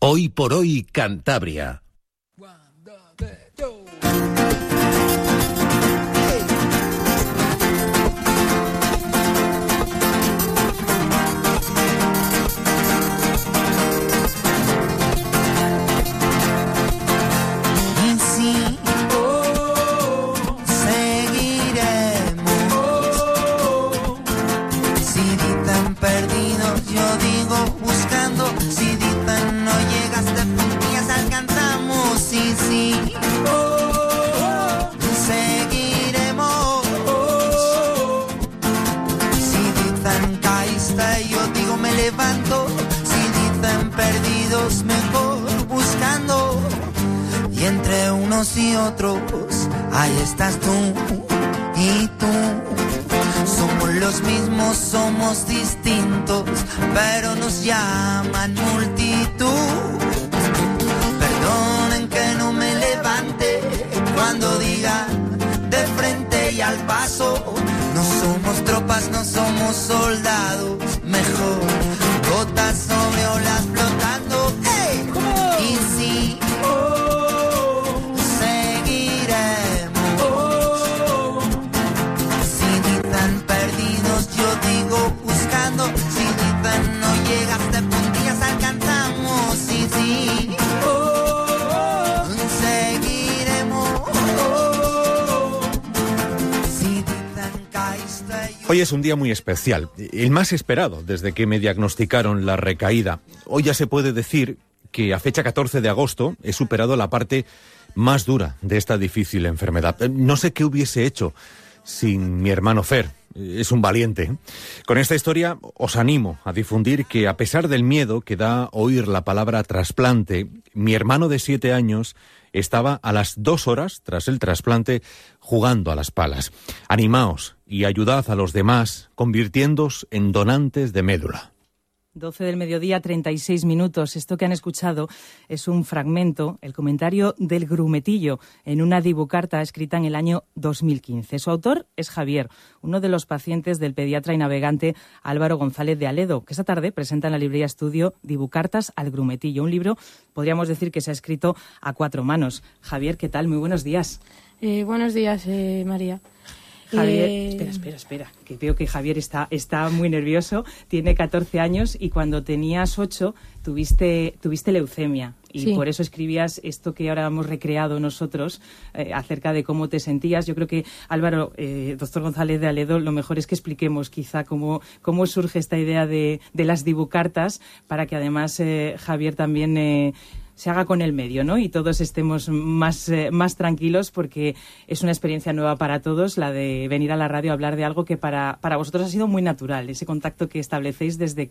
Hoy por hoy, Cantabria. Y otros, ahí estás tú y tú. Somos los mismos, somos distintos, pero nos llaman multitud. Perdonen que no me levante cuando digan de frente y al paso. No somos tropas, no somos soldados, mejor gotas sobre olas flotando. ¡Hey! Y sí, Hoy es un día muy especial, el más esperado desde que me diagnosticaron la recaída. Hoy ya se puede decir que a fecha 14 de agosto he superado la parte más dura de esta difícil enfermedad. No sé qué hubiese hecho sin mi hermano Fer. Es un valiente. Con esta historia os animo a difundir que, a pesar del miedo que da oír la palabra trasplante, mi hermano de 7 años estaba a las 2 horas tras el trasplante jugando a las palas. Animaos y ayudad a los demás convirtiéndoos en donantes de médula. 12 del mediodía, 36 minutos. Esto que han escuchado es un fragmento, el comentario del Grumetillo, en una dibucarta escrita en el año 2015. Su autor es Javier, uno de los pacientes del pediatra y navegante Álvaro González de Aledo, que esta tarde presenta en la librería Estudio Dibucartas al Grumetillo, un libro, podríamos decir, que se ha escrito a 4 manos. Javier, ¿qué tal? Muy buenos días. Buenos días, María. Javier, espera, que veo que Javier está muy nervioso. Tiene 14 años y cuando tenías 8 tuviste leucemia. Y sí, por eso escribías esto que ahora hemos recreado nosotros acerca de cómo te sentías. Yo creo que, Álvaro, doctor González de Aledo, lo mejor es que expliquemos quizá cómo surge esta idea de las dibucartas, para que además Javier también se haga con el medio, ¿no? Y todos estemos más tranquilos, porque es una experiencia nueva para todos, la de venir a la radio a hablar de algo que para vosotros ha sido muy natural, ese contacto que establecéis desde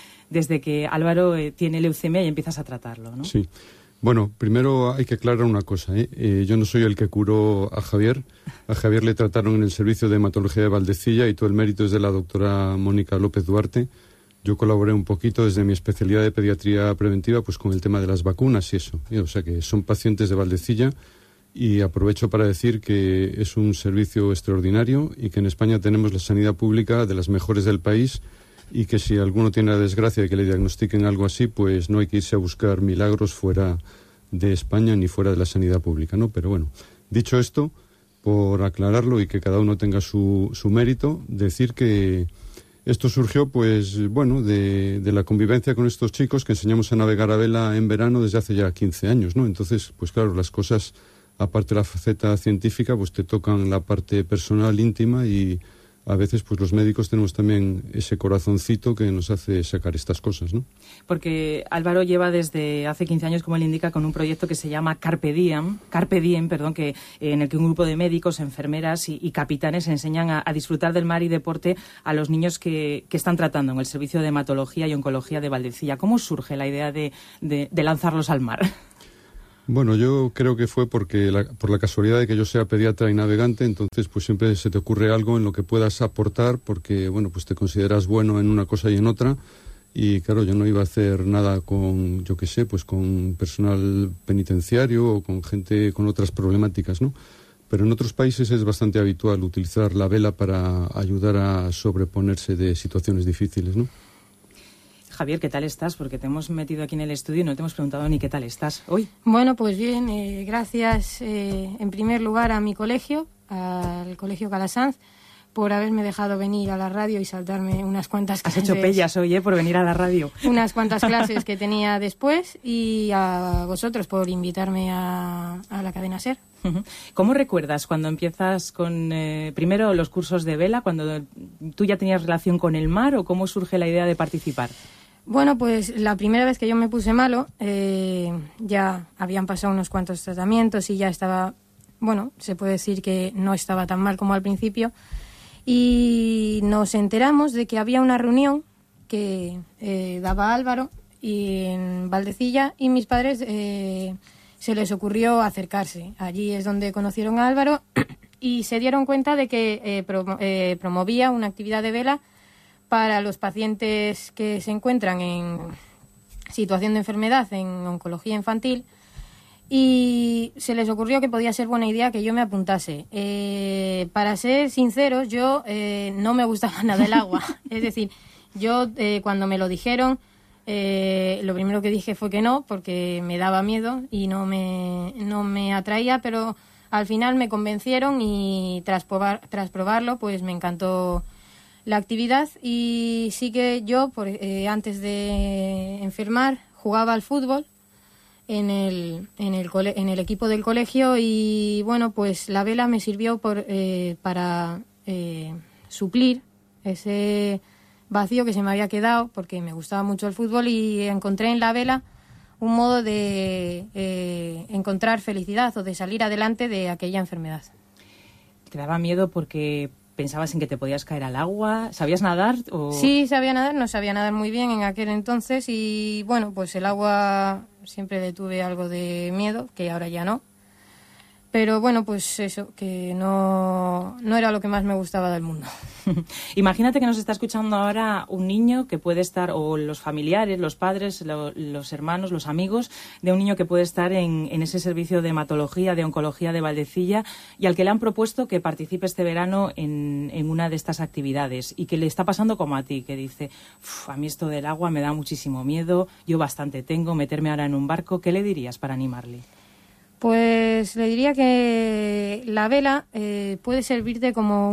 que Álvaro tiene leucemia y empiezas a tratarlo, ¿no? Sí. Bueno, primero hay que aclarar una cosa, yo no soy el que curó a Javier. A Javier le trataron en el servicio de hematología de Valdecilla y todo el mérito es de la doctora Mónica López Duarte. Yo colaboré un poquito desde mi especialidad de pediatría preventiva, pues con el tema de las vacunas y eso. O sea que son pacientes de Valdecilla, y aprovecho para decir que es un servicio extraordinario y que en España tenemos la sanidad pública de las mejores del país, y que si alguno tiene la desgracia de que le diagnostiquen algo así, pues no hay que irse a buscar milagros fuera de España ni fuera de la sanidad pública, ¿no? Pero bueno, dicho esto, por aclararlo y que cada uno tenga su mérito, decir que esto surgió, pues, bueno, de la convivencia con estos chicos que enseñamos a navegar a vela en verano desde hace ya 15 años, ¿no? Entonces, pues claro, las cosas, aparte de la faceta científica, pues te tocan la parte personal, íntima, y a veces pues los médicos tenemos también ese corazoncito que nos hace sacar estas cosas, ¿no? Porque Álvaro lleva desde hace 15 años, como él indica, con un proyecto que se llama Carpe Diem, que, en el que un grupo de médicos, enfermeras y capitanes enseñan a disfrutar del mar y deporte a los niños que están tratando en el servicio de hematología y oncología de Valdecilla. ¿Cómo surge la idea de lanzarlos al mar? Bueno, yo creo que fue por la casualidad de que yo sea pediatra y navegante, entonces pues siempre se te ocurre algo en lo que puedas aportar, porque bueno, pues te consideras bueno en una cosa y en otra, y claro, yo no iba a hacer nada con, yo qué sé, pues con personal penitenciario o con gente con otras problemáticas, ¿no? Pero en otros países es bastante habitual utilizar la vela para ayudar a sobreponerse de situaciones difíciles, ¿no? Javier, ¿qué tal estás? Porque te hemos metido aquí en el estudio y no te hemos preguntado ni qué tal estás hoy. Bueno, pues bien, gracias en primer lugar a mi colegio, al Colegio Calasanz, por haberme dejado venir a la radio y saltarme unas cuantas clases. Has hecho pellas hoy, por venir a la radio. Unas cuantas clases que tenía después, y a vosotros por invitarme a la cadena SER. ¿Cómo recuerdas cuando empiezas con, primero, los cursos de vela, cuando tú ya tenías relación con el mar, o cómo surge la idea de participar? Bueno, pues la primera vez que yo me puse malo, ya habían pasado unos cuantos tratamientos y ya estaba, bueno, se puede decir que no estaba tan mal como al principio. Y nos enteramos de que había una reunión que daba Álvaro en Valdecilla, y mis padres se les ocurrió acercarse. Allí es donde conocieron a Álvaro y se dieron cuenta de que promovía una actividad de vela para los pacientes que se encuentran en situación de enfermedad en oncología infantil. Y se les ocurrió que podía ser buena idea que yo me apuntase. Para ser sinceros, yo no me gustaba nada el agua. Es decir, yo cuando me lo dijeron, lo primero que dije fue que no, porque me daba miedo y no me atraía, pero al final me convencieron y tras probarlo, pues me encantó la actividad. Y sí que yo, antes de enfermar, jugaba al fútbol en el equipo del colegio, y bueno, pues la vela me sirvió para suplir ese vacío que se me había quedado, porque me gustaba mucho el fútbol, y encontré en la vela un modo de encontrar felicidad o de salir adelante de aquella enfermedad. ¿Te daba miedo porque pensabas en que te podías caer al agua? ¿Sabías nadar? Sí, sabía nadar, no sabía nadar muy bien en aquel entonces, y bueno, pues el agua siempre le tuve algo de miedo, que ahora ya no. Pero bueno, pues eso, que no era lo que más me gustaba del mundo. Imagínate que nos está escuchando ahora un niño que puede estar, o los familiares, los padres, los hermanos, los amigos de un niño que puede estar en ese servicio de hematología, de oncología de Valdecilla, y al que le han propuesto que participe este verano en una de estas actividades, y que le está pasando como a ti, que dice: a mí esto del agua me da muchísimo miedo, yo bastante tengo, meterme ahora en un barco. ¿Qué le dirías para animarle? Pues le diría que la vela puede servirte como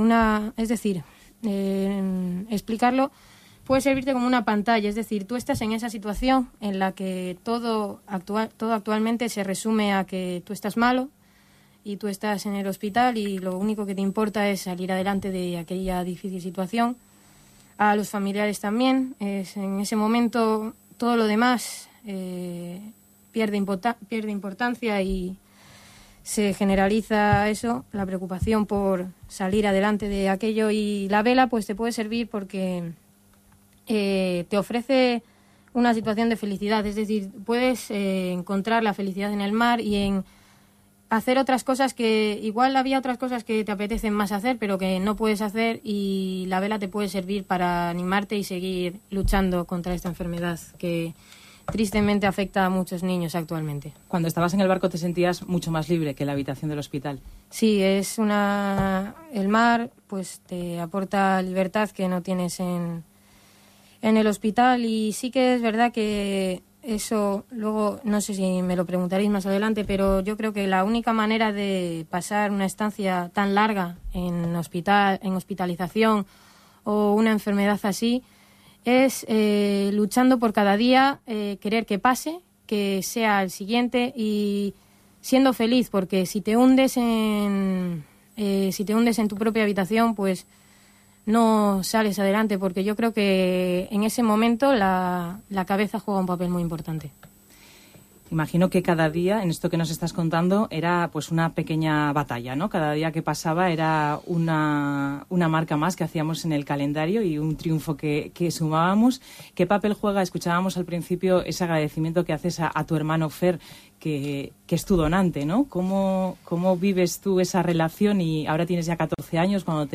explicarlo, puede servirte como una pantalla. Es decir, tú estás en esa situación en la que todo actualmente se resume a que tú estás malo y tú estás en el hospital, y lo único que te importa es salir adelante de aquella difícil situación. A los familiares también, en ese momento todo lo demás pierde importancia, y se generaliza eso, la preocupación por salir adelante de aquello. Y la vela pues te puede servir porque te ofrece una situación de felicidad. Es decir, puedes encontrar la felicidad en el mar y en hacer otras cosas que igual había otras cosas que te apetecen más hacer pero que no puedes hacer, y la vela te puede servir para animarte y seguir luchando contra esta enfermedad que tristemente afecta a muchos niños actualmente. Cuando estabas en el barco te sentías mucho más libre que en la habitación del hospital. Sí, el mar pues te aporta libertad que no tienes en el hospital, y sí que es verdad que eso luego, no sé si me lo preguntaréis más adelante, pero yo creo que la única manera de pasar una estancia tan larga en hospitalización o una enfermedad así es luchando por cada día, querer que pase, que sea el siguiente, y siendo feliz, porque si te hundes en tu propia habitación, pues no sales adelante, porque yo creo que en ese momento la cabeza juega un papel muy importante. Imagino que cada día, en esto que nos estás contando, era pues una pequeña batalla, ¿no? Cada día que pasaba era una marca más que hacíamos en el calendario y un triunfo que sumábamos. ¿Qué papel juega? Escuchábamos al principio ese agradecimiento que haces a tu hermano Fer, que es tu donante, ¿no? ¿Cómo vives tú esa relación? Y ahora tienes ya 14 años, cuando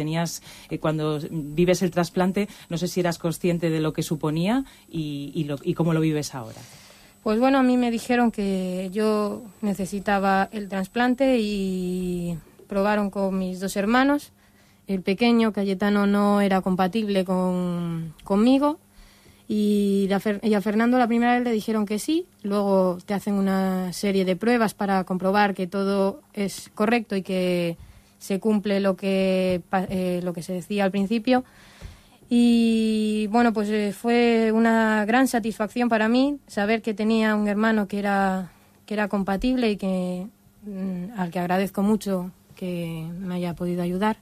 vives el trasplante, no sé si eras consciente de lo que suponía y cómo lo vives ahora. Pues bueno, a mí me dijeron que yo necesitaba el trasplante y probaron con mis dos hermanos. El pequeño, Cayetano, no era compatible conmigo, Y a Fernando la primera vez le dijeron que sí, luego te hacen una serie de pruebas para comprobar que todo es correcto y que se cumple lo que se decía al principio. Y bueno, pues fue una gran satisfacción para mí saber que tenía un hermano que era compatible y al que agradezco mucho que me haya podido ayudar.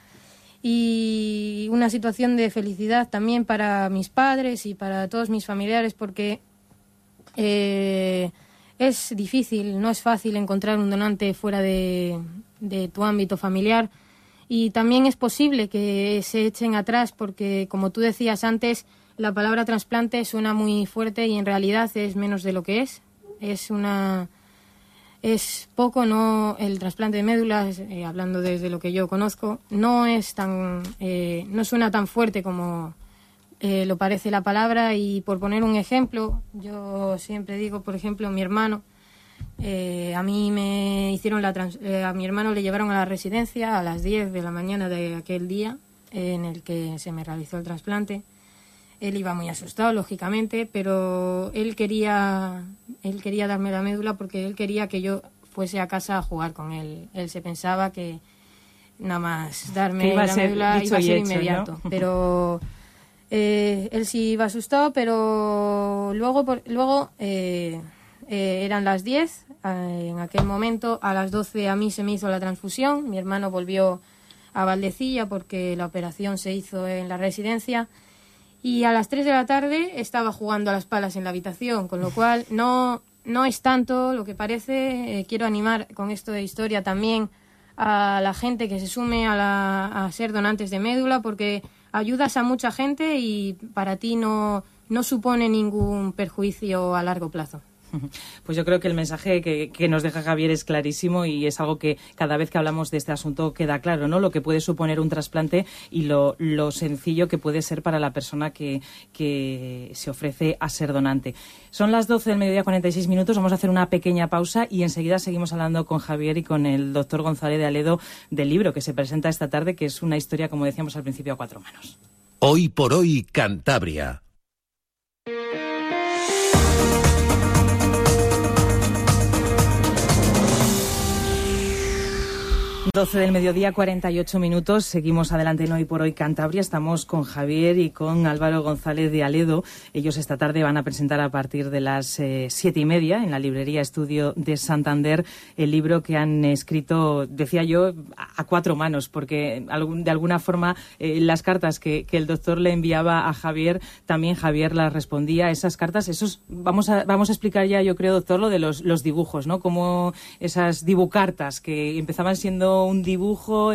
Y una situación de felicidad también para mis padres y para todos mis familiares, porque es difícil, no es fácil encontrar un donante fuera de tu ámbito familiar, y también es posible que se echen atrás porque, como tú decías antes, la palabra trasplante suena muy fuerte y en realidad es menos de lo que es. Es poco, no, el trasplante de médulas, hablando desde lo que yo conozco, no suena tan fuerte como lo parece la palabra. Y por poner un ejemplo, yo siempre digo, por ejemplo, mi hermano, a mí me hicieron a mi hermano le llevaron a la residencia a las 10 de la mañana de aquel día en el que se me realizó el trasplante. Él iba muy asustado, lógicamente, pero él quería darme la médula porque él quería que yo fuese a casa a jugar con él. Él se pensaba que nada más darme la médula iba a ser inmediato, ¿no? Pero él sí iba asustado, pero luego eran las 10, en aquel momento a las 12 a mí se me hizo la transfusión, mi hermano volvió a Valdecilla porque la operación se hizo en la residencia. Y a las 3 de la tarde estaba jugando a las palas en la habitación, con lo cual no es tanto lo que parece. Quiero animar con esto de historia también a la gente que se sume a ser donantes de médula, porque ayudas a mucha gente y para ti no supone ningún perjuicio a largo plazo. Pues yo creo que el mensaje que nos deja Javier es clarísimo y es algo que cada vez que hablamos de este asunto queda claro, ¿no? Lo que puede suponer un trasplante y lo sencillo que puede ser para la persona que se ofrece a ser donante. Son las 12 del mediodía, 46 minutos. Vamos a hacer una pequeña pausa y enseguida seguimos hablando con Javier y con el doctor González de Aledo del libro que se presenta esta tarde, que es una historia, como decíamos al principio, a cuatro manos. Hoy por hoy, Cantabria. 12 del mediodía, 48 minutos. Seguimos adelante en Hoy por Hoy Cantabria. Estamos con Javier y con Álvaro González de Aledo. Ellos esta tarde van a presentar a partir de las 7:30 en la librería Estudio de Santander el libro que han escrito, decía yo, a cuatro manos, porque de alguna forma las cartas que el doctor le enviaba a Javier, también Javier las respondía. Esas cartas, vamos a explicar ya, yo creo, doctor, lo de los dibujos, ¿no? Como esas dibucartas que empezaban siendo un dibujo,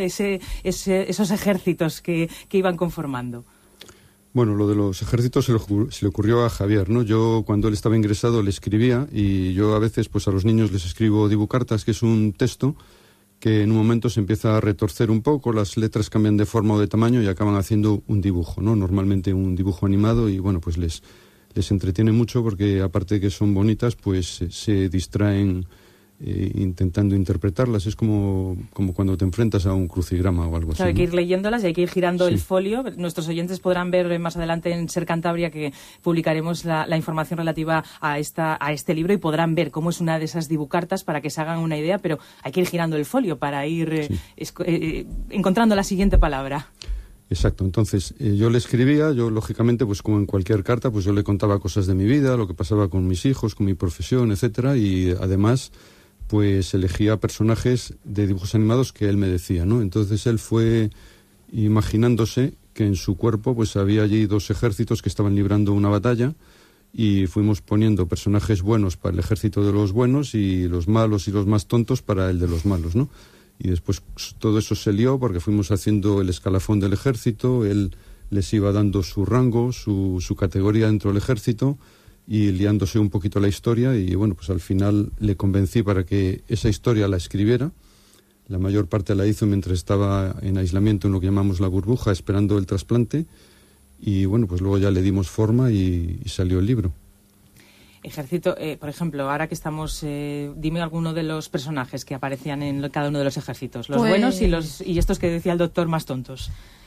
esos ejércitos que iban conformando. Bueno, lo de los ejércitos se le ocurrió a Javier, ¿no? Yo, cuando él estaba ingresado, le escribía, y yo a veces pues a los niños les escribo dibucartas, que es un texto que en un momento se empieza a retorcer un poco, las letras cambian de forma o de tamaño y acaban haciendo un dibujo, ¿no? Normalmente un dibujo animado, y bueno, pues les entretiene mucho porque, aparte de que son bonitas, pues se distraen intentando interpretarlas. Es como cuando te enfrentas a un crucigrama o algo así. Hay que ir leyéndolas y hay que ir girando el folio. Nuestros oyentes podrán ver más adelante en Ser Cantabria que publicaremos la información relativa a este libro, y podrán ver cómo es una de esas dibucartas para que se hagan una idea, pero hay que ir girando el folio para ir encontrando la siguiente palabra. Exacto. Entonces, yo le escribía, lógicamente, pues como en cualquier carta, pues yo le contaba cosas de mi vida, lo que pasaba con mis hijos, con mi profesión, etcétera, y además pues elegía personajes de dibujos animados que él me decía, ¿no? Entonces él fue imaginándose que en su cuerpo pues había allí dos ejércitos que estaban librando una batalla, y fuimos poniendo personajes buenos para el ejército de los buenos y los malos y los más tontos para el de los malos, ¿no? Y después todo eso se lió porque fuimos haciendo el escalafón del ejército, él les iba dando su rango, su categoría dentro del ejército, y liándose un poquito la historia, y bueno, pues al final le convencí para que esa historia la escribiera. La mayor parte la hizo mientras estaba en aislamiento en lo que llamamos la burbuja, esperando el trasplante, y bueno, pues luego ya le dimos forma y salió el libro. Ejército, por ejemplo, ahora que estamos, dime alguno de los personajes que aparecían en cada uno de los ejércitos, los buenos y estos que decía el doctor más tontos.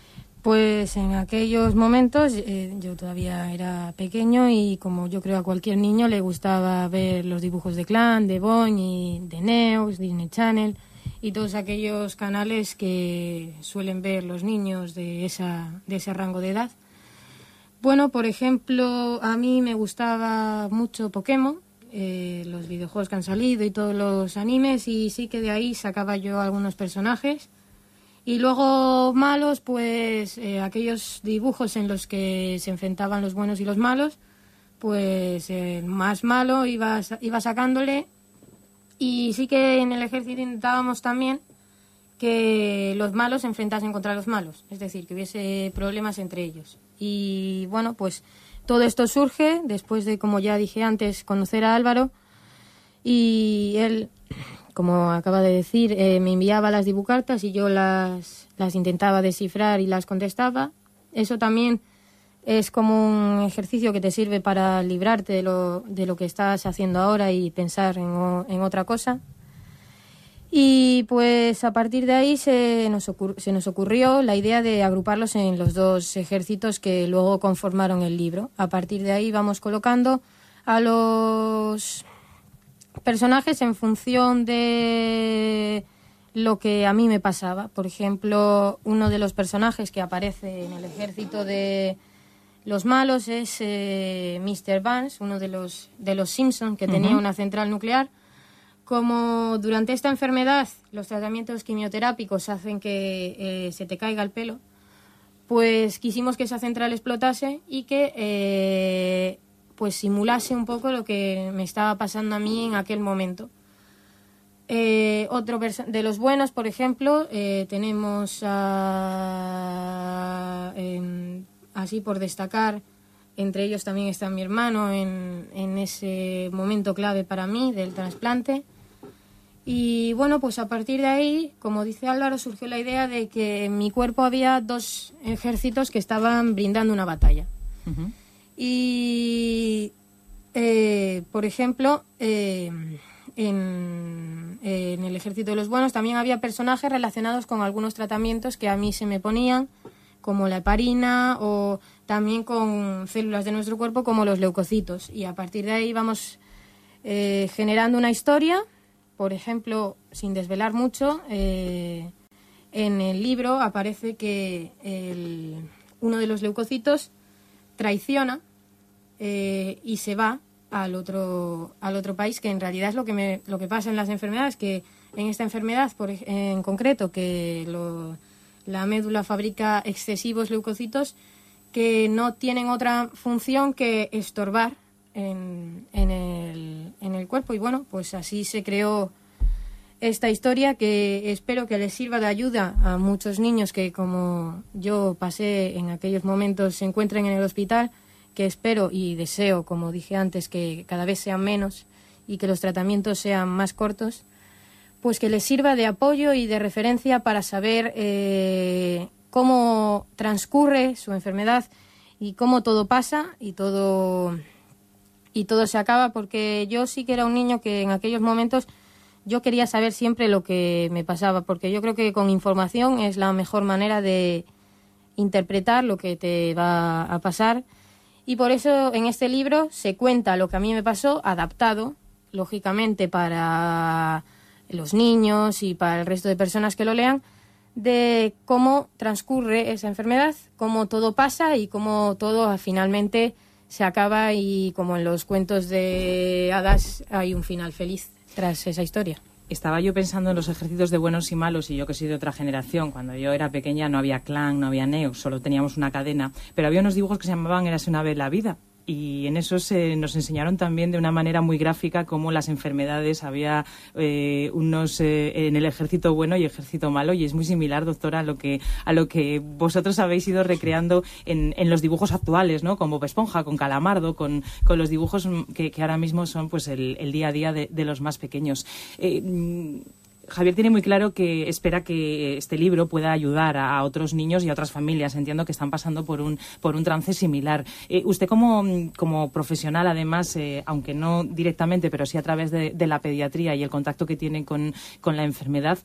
Pues en aquellos momentos yo todavía era pequeño y como yo creo a cualquier niño le gustaba ver los dibujos de Clan, de Boing y de Neox, Disney Channel y todos aquellos canales que suelen ver los niños de ese rango de edad. Bueno, por ejemplo, a mí me gustaba mucho Pokémon, los videojuegos que han salido y todos los animes, y sí que de ahí sacaba yo algunos personajes. Y luego malos, pues aquellos dibujos en los que se enfrentaban los buenos y los malos, pues el más malo iba sacándole. Y sí que en el ejército intentábamos también que los malos se enfrentasen contra los malos, es decir, que hubiese problemas entre ellos. Y bueno, pues todo esto surge después de, como ya dije antes, conocer a Álvaro, y él, como acaba de decir, me enviaba las dibucartas y yo las intentaba descifrar y las contestaba. Eso también es como un ejercicio que te sirve para librarte de lo que estás haciendo ahora y pensar en otra cosa. Y pues a partir de ahí se nos ocurrió la idea de agruparlos en los dos ejércitos que luego conformaron el libro. A partir de ahí vamos colocando a los personajes en función de lo que a mí me pasaba. Por ejemplo, uno de los personajes que aparece en el ejército de los malos es Mr. Vance, uno de los Simpson, que tenía una central nuclear. Como durante esta enfermedad los tratamientos quimioterápicos hacen que se te caiga el pelo, pues quisimos que esa central explotase y que pues simulase un poco lo que me estaba pasando a mí en aquel momento. Otro de los buenos, por ejemplo, tenemos así por destacar, entre ellos también está mi hermano en ese momento clave para mí del trasplante. Y bueno, pues a partir de ahí, como dice Álvaro, surgió la idea de que en mi cuerpo había dos ejércitos que estaban brindando una batalla. Uh-huh. Y, por ejemplo, en el ejército de los buenos también había personajes relacionados con algunos tratamientos que a mí se me ponían, como la heparina, o también con células de nuestro cuerpo como los leucocitos. Y a partir de ahí vamos generando una historia. Por ejemplo, sin desvelar mucho, en el libro aparece que uno de los leucocitos traiciona y se va al otro país, que en realidad es lo que pasa en las enfermedades, que en esta enfermedad en concreto, que la médula fabrica excesivos leucocitos que no tienen otra función que estorbar en el cuerpo. Y bueno, pues así se creó esta historia, que espero que les sirva de ayuda a muchos niños que, como yo pasé en aquellos momentos, se encuentren en el hospital, que espero y deseo, como dije antes, que cada vez sean menos y que los tratamientos sean más cortos, pues que les sirva de apoyo y de referencia para saber cómo transcurre su enfermedad y cómo todo pasa y todo se acaba, porque yo sí que era un niño que en aquellos momentos yo quería saber siempre lo que me pasaba, porque yo creo que con información es la mejor manera de interpretar lo que te va a pasar. Y por eso en este libro se cuenta lo que a mí me pasó, adaptado, lógicamente, para los niños y para el resto de personas que lo lean, de cómo transcurre esa enfermedad, cómo todo pasa y cómo todo finalmente se acaba, y como en los cuentos de hadas hay un final feliz tras esa historia. Estaba yo pensando en los ejércitos de buenos y malos, y yo que soy de otra generación. Cuando yo era pequeña no había Clan, no había Neox, solo teníamos una cadena, pero había unos dibujos que se llamaban Érase una vez la vida, y en esos nos enseñaron también de una manera muy gráfica cómo las enfermedades había unos en el ejército bueno y ejército malo, y es muy similar, doctora, a lo que vosotros habéis ido recreando en los dibujos actuales, ¿no? Con Bob Esponja, con Calamardo, con los dibujos que ahora mismo son pues el día a día de los más pequeños. Javier tiene muy claro que espera que este libro pueda ayudar a otros niños y a otras familias. Entiendo que están pasando por un trance similar. Usted como profesional, además, aunque no directamente, pero sí a través de la pediatría y el contacto que tiene con la enfermedad,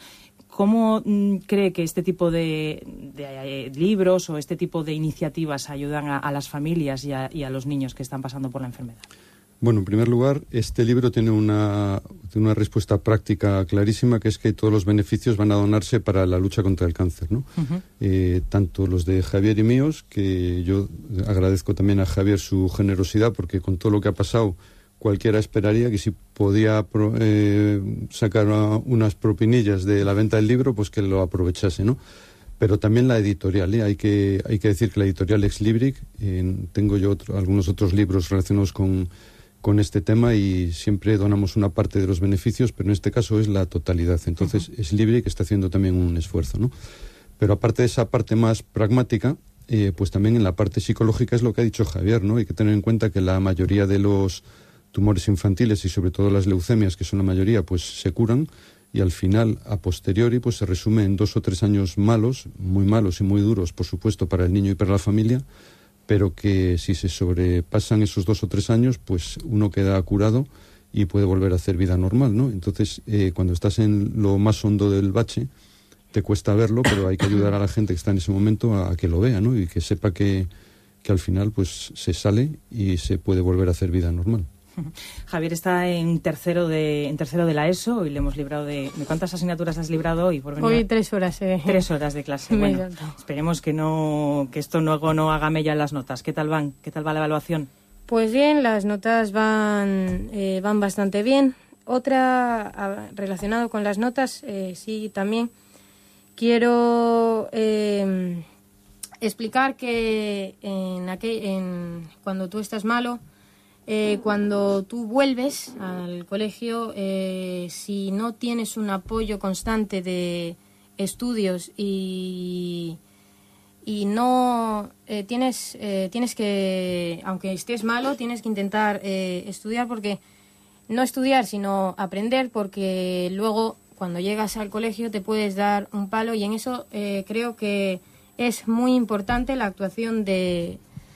¿Cómo cree que este tipo de libros o este tipo de iniciativas ayudan a las familias y a los niños que están pasando por la enfermedad? Bueno, en primer lugar, este libro tiene una respuesta práctica clarísima, que es que todos los beneficios van a donarse para la lucha contra el cáncer, ¿no? Tanto los de Javier y míos, que yo agradezco también a Javier su generosidad, porque con todo lo que ha pasado, cualquiera esperaría que si podía sacar unas propinillas de la venta del libro, pues que lo aprovechase, ¿no? Pero también la editorial, hay que decir que la editorial Ex Libric, tengo yo algunos otros libros relacionados con este tema y siempre donamos una parte de los beneficios, pero en este caso es la totalidad. Entonces es Libric que está haciendo también un esfuerzo, ¿no? Pero aparte de esa parte más pragmática, pues también en la parte psicológica es lo que ha dicho Javier, ¿no? Hay que tener en cuenta que la mayoría de los tumores infantiles y sobre todo las leucemias, que son la mayoría, pues se curan, y al final, a posteriori, pues se resume en 2 o 3 años malos, muy malos y muy duros, por supuesto, para el niño y para la familia, pero que si se sobrepasan esos 2 o 3 años, pues uno queda curado y puede volver a hacer vida normal, ¿no? Entonces, cuando estás en lo más hondo del bache, te cuesta verlo, pero hay que ayudar a la gente que está en ese momento a que lo vea, ¿no? Y que sepa que al final, pues se sale y se puede volver a hacer vida normal. Javier está en tercero de la ESO y le hemos librado de ¿cuántas asignaturas has librado hoy? Hoy 3 horas. 3 horas de clase. Bueno, esperemos que esto no haga mella en las notas. ¿Qué tal van? ¿Qué tal va la evaluación? Pues bien, las notas van bastante bien. Otra relacionado con las notas, sí, también quiero explicar que cuando tú estás malo, cuando tú vuelves al colegio, si no tienes un apoyo constante de estudios y no tienes que, aunque estés malo, tienes que intentar estudiar, porque no estudiar sino aprender, porque luego cuando llegas al colegio te puedes dar un palo, y en eso creo que es muy importante la actuación de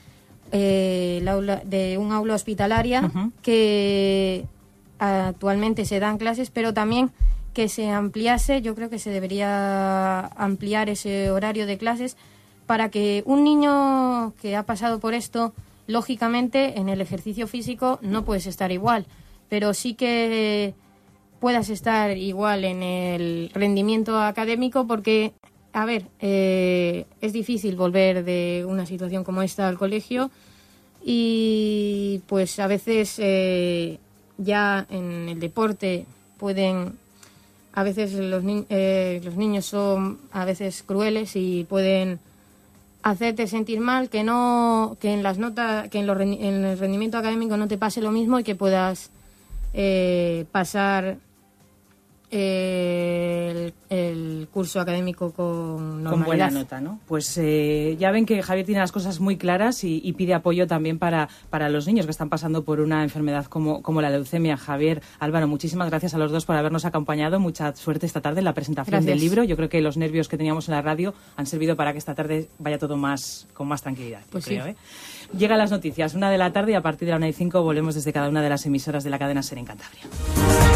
un aula hospitalaria, que actualmente se dan clases, pero también que se ampliase. Yo creo que se debería ampliar ese horario de clases para que un niño que ha pasado por esto, lógicamente en el ejercicio físico no puedes estar igual, pero sí que puedas estar igual en el rendimiento académico, porque a ver, es difícil volver de una situación como esta al colegio, y pues a veces ya en el deporte a veces los niños son a veces crueles y pueden hacerte sentir mal, que en las notas, que en el rendimiento académico no te pase lo mismo, y que puedas pasar el curso académico con normalidad. Con buena nota, ¿no? Pues ya ven que Javier tiene las cosas muy claras y pide apoyo también para los niños que están pasando por una enfermedad como la leucemia. Javier, Álvaro, muchísimas gracias a los dos por habernos acompañado. Mucha suerte esta tarde en la presentación del libro. Yo creo que los nervios que teníamos en la radio han servido para que esta tarde vaya todo con más tranquilidad. Pues creo, sí. Llegan las noticias, 1:00 p.m, y a partir de la 1:05 volvemos desde cada una de las emisoras de la cadena SER en Cantabria.